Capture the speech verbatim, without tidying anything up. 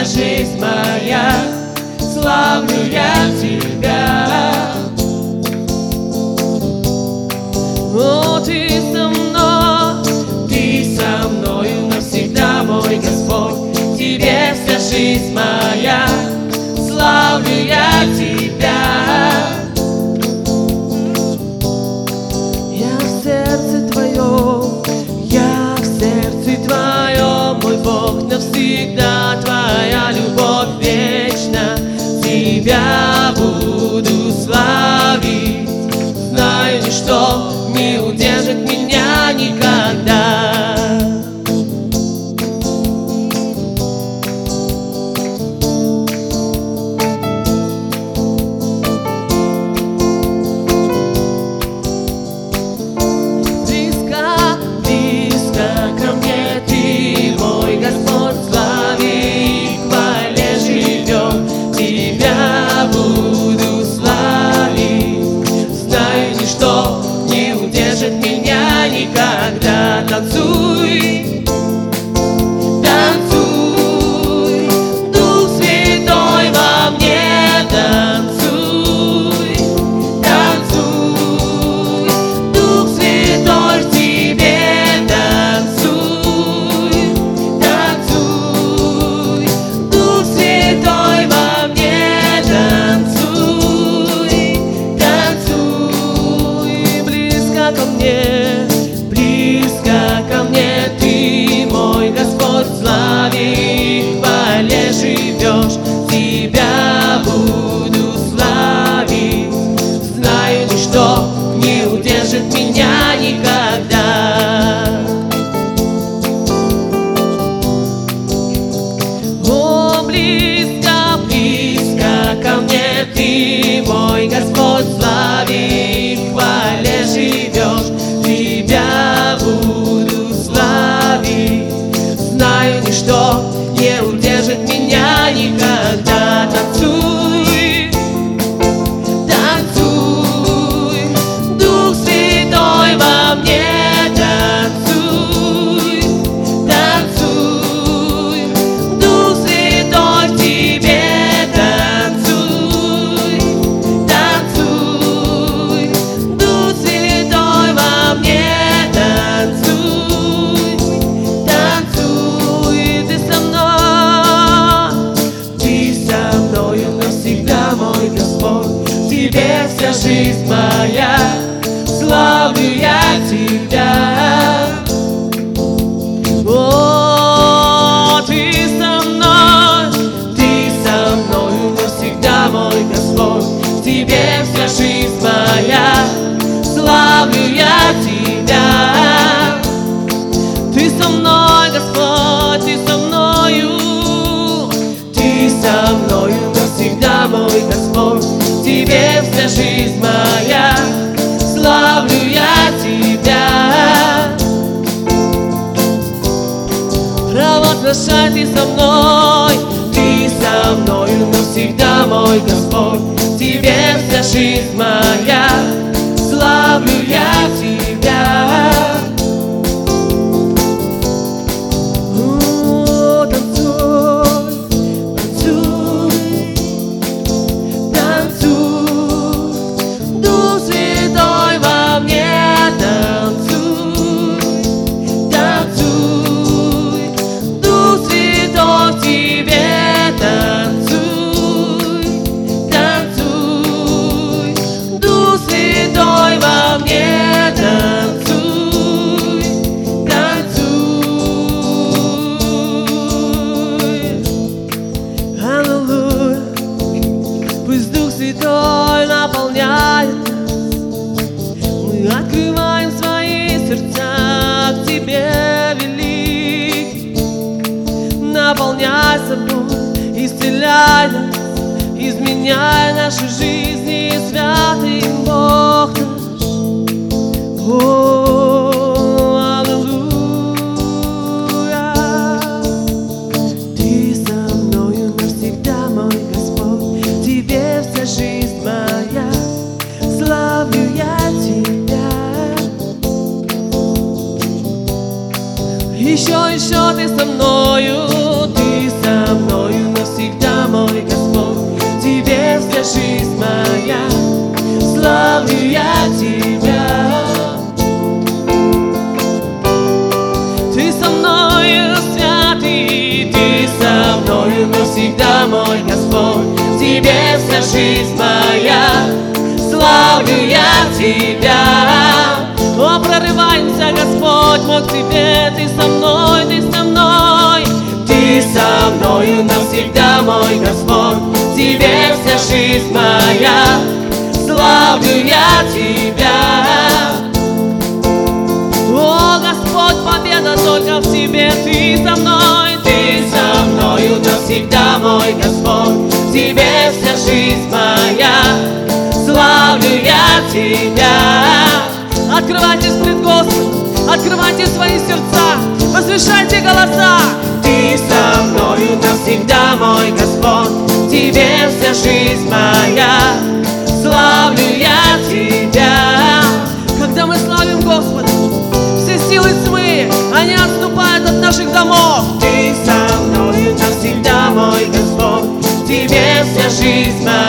жизнь моя, славлю я Тебя. О, Ты со мной, Ты со мною навсегда, мой Господь. Тебе вся жизнь моя, славлю я Тебя. Я в сердце Твоем, я в сердце Твоем, мой Бог, навсегда Твоя любовь вечна. Тебя буду славить, знаю, ничто не удержит меня никогда. Никогда танцуй, танцуй, Дух Святой во мне танцуй, танцуй, Дух Святой в тебе танцуй, танцуй, Дух Святой во мне танцуй, танцуй, близко ко мне. Ко мне Ты, мой Господь, в славе и хвале живешь. Тебя буду славить, знаю, ничто не удержит меня никогда. О, близко, близко ко мне Ты, мой Господь, в славе и хвале живешь. Тебя буду славить, знаю, ничто не удержит меня никогда. Танцуй, танцуй, Дух Святой во мне танцуй, танцуй, Дух Святой в тебе танцуй, танцуй, Дух Святой во мне. Тебе вся жизнь моя, славлю я Тебя. О, Ты со мной, Ты со мною навсегда, мой Господь. Тебе вся жизнь моя, славлю я Тебя. Ты со мной, Господь, Ты со мною, Ты со мною навсегда, мой Господь. Тебе вся жизнь моя, славлю я Тебя. Провозглашай Ты со мной, Ты со мною навсегда, мой Господь. Тебе вся жизнь моя, славлю я Тебя. Пусть Дух Святой наполняет нас, мы открываем свои сердца к Тебе, великий. Наполняй собой, исцеляй нас, изменяй наши жизни, святый Бог наш. О, аллилуйя. Ты со мною навсегда, мой Господь. Тебе вся жизнь моя, славлю я Тебя. Еще, еще Ты со мною, Ты со мною навсегда. вся жизнь моя, славлю я Тебя. Ты со мною, святый, Ты со мною навсегда, мой Господь. В Тебе вся жизнь моя, славлю я Тебя. О, прорываемся, Господь, мой к Тебе. Ты со мной, Ты со мной, Ты со мною навсегда, мой Господь. В Тебе вся жизнь моя, славлю я Тебя. О, Господь, победа только в Тебе. Ты со мной, Ты со мною навсегда, мой Господь. В Тебе вся жизнь моя, славлю я Тебя. Открывайтесь пред Господом, открывайте свои сердца, возвышайте голоса. Ты со мною навсегда, мой Господь. В Тебе вся жизнь моя, славлю я Тебя. Когда мы славим Господа, все силы тьмы, они отступают от наших домов. Ты со мною навсегда, мой Господь. В Тебе вся жизнь моя,